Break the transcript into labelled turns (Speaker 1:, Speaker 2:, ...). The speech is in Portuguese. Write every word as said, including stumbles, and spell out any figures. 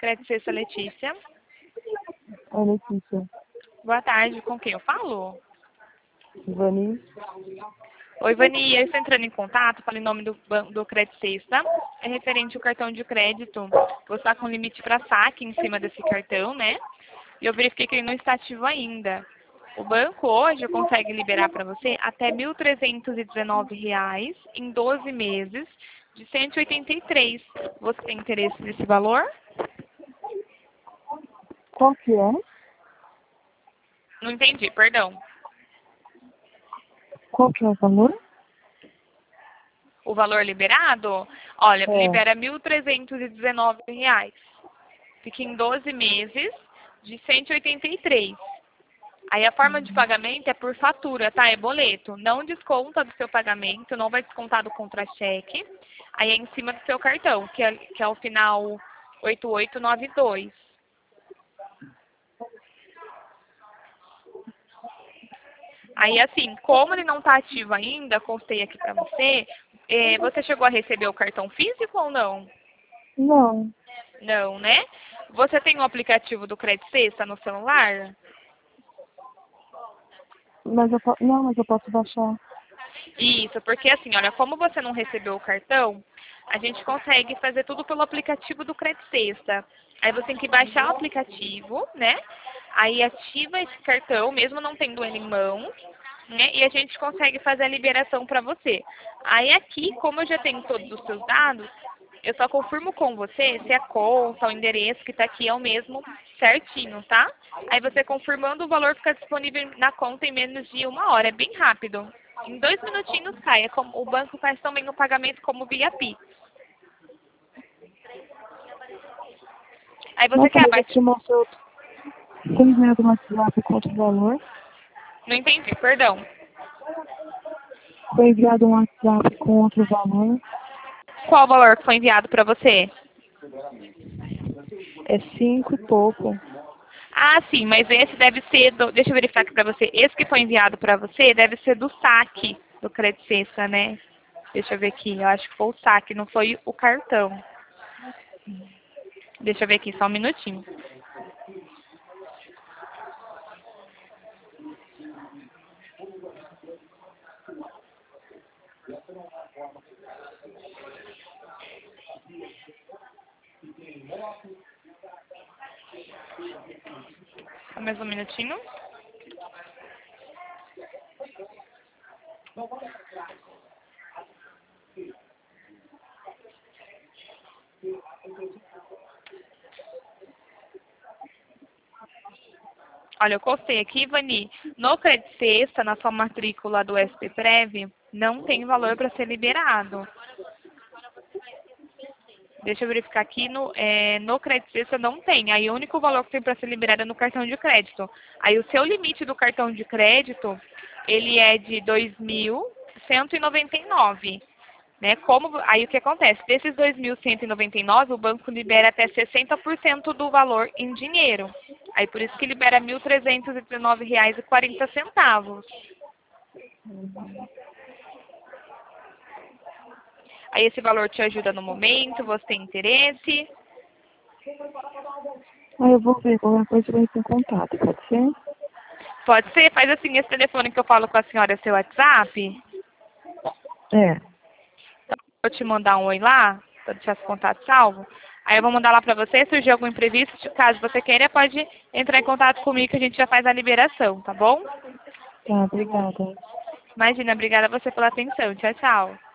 Speaker 1: Crédito Sexta Letícia.
Speaker 2: Oi, Letícia.
Speaker 1: Boa tarde, com quem eu falo?
Speaker 2: Vani.
Speaker 1: Oi, Vani, eu estou entrando em contato, falo em nome do, ban- do Crédito Sexta. É referente ao cartão de crédito. Você está com limite para saque em cima desse cartão, né? E eu verifiquei que ele não está ativo ainda. O banco hoje consegue liberar para você até mil trezentos e dezenove reais em doze meses de cento e oitenta e três. Você tem interesse nesse valor?
Speaker 2: Qual que é?
Speaker 1: Não entendi, perdão.
Speaker 2: Qual que é o valor?
Speaker 1: O valor liberado? Olha,
Speaker 2: É.
Speaker 1: libera mil trezentos e dezenove reais. Fica em doze meses de cento e oitenta e três. Aí a forma de pagamento é por fatura, tá? É boleto. Não desconta do seu pagamento, não vai descontar do contra-cheque. Aí é em cima do seu cartão, que é, que é o final oito oito nove dois. Aí assim, como ele não está ativo ainda, postei aqui pra você, eh, você chegou a receber o cartão físico ou não?
Speaker 2: Não.
Speaker 1: Não, né? Você tem o aplicativo do Crédito Sexta no celular?
Speaker 2: Mas eu po... Não, mas eu posso baixar.
Speaker 1: Isso, porque assim, olha, como você não recebeu o cartão, a gente consegue fazer tudo pelo aplicativo do Crédito Sexta. Aí você tem que baixar o aplicativo, né? Aí ativa esse cartão, mesmo não tendo ele em mãos, né? E a gente consegue fazer a liberação para você. Aí aqui, como eu já tenho todos os seus dados, eu só confirmo com você se a conta, o endereço que está aqui é o mesmo certinho, tá? Aí você confirmando, o valor fica disponível na conta em menos de uma hora. É bem rápido. Em dois minutinhos cai. É como, o banco faz também o pagamento como via Pix. Aí você
Speaker 2: Nossa,
Speaker 1: quer
Speaker 2: mas
Speaker 1: abaixar...
Speaker 2: aqui mostrou... Você me enviou no WhatsApp quanto o valor?
Speaker 1: Não entendi, perdão.
Speaker 2: Foi enviado um WhatsApp com outro valor.
Speaker 1: Qual o valor que foi enviado para você?
Speaker 2: É cinco e pouco.
Speaker 1: Ah, sim, mas esse deve ser, do, deixa eu verificar aqui pra você, esse que foi enviado pra você deve ser do saque do Crédito Sexta, né? Deixa eu ver aqui, eu acho que foi o saque, não foi o cartão. Deixa eu ver aqui, só um minutinho. Só mais um minutinho. Olha, eu costei aqui, Vani, no Crédito Sexta, na sua matrícula do S P Prev, não tem valor para ser liberado. Deixa eu verificar aqui, no, é, no Crédito Sexta não tem. Aí o único valor que tem para ser liberado é no cartão de crédito. Aí o seu limite do cartão de crédito, ele é de dois mil cento e noventa e nove. Né? Como, aí o que acontece? Desses dois mil cento e noventa e nove, o banco libera até sessenta por cento do valor em dinheiro. Aí por isso que libera mil trezentos e dezenove reais e quarenta centavos. Aí esse valor te ajuda no momento, você tem interesse?
Speaker 2: Aí eu vou ver qualquer coisa eu entro em contato, pode ser?
Speaker 1: Pode ser? Faz assim, esse telefone que eu falo com a senhora é seu WhatsApp?
Speaker 2: É.
Speaker 1: Então, eu vou te mandar um oi lá, para deixar esse contato salvo. Aí eu vou mandar lá para você, se surgir algum imprevisto, caso você queira, pode entrar em contato comigo que a gente já faz a liberação, tá bom?
Speaker 2: Tá, obrigada.
Speaker 1: Imagina, obrigada a você pela atenção. Tchau, tchau.